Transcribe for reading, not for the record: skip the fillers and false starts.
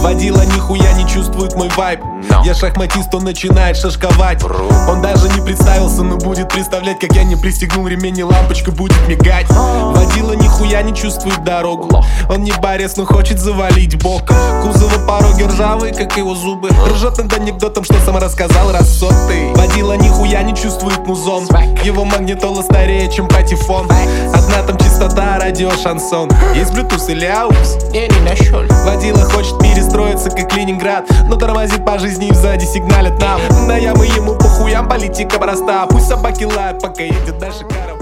Водила нихуя не чувствует мой вайб. Я шахматист, он начинает шашковать. Он даже не представился, но будет представлять, как я не пристегнул ремень, и лампочка будет мигать. Водила нихуя не чувствует дорогу. Он не борец, но хочет завалить боком. Кузова пороги ржавые, как его зубы. Ржет над анекдотом, что сам рассказал раз сотый. Водила нихуя не чувствует музон. Его магнитола старее, чем патефон. Одна там чистота, радио, шансон. Есть Bluetooth или AUX? Я не нашел. Водила хочет перестроиться, как Ленинград, но тормозит по жизни и сзади сигналят нам. На ямы ему по хуям, политика проста. Пусть собаки лают, пока едет наша караван.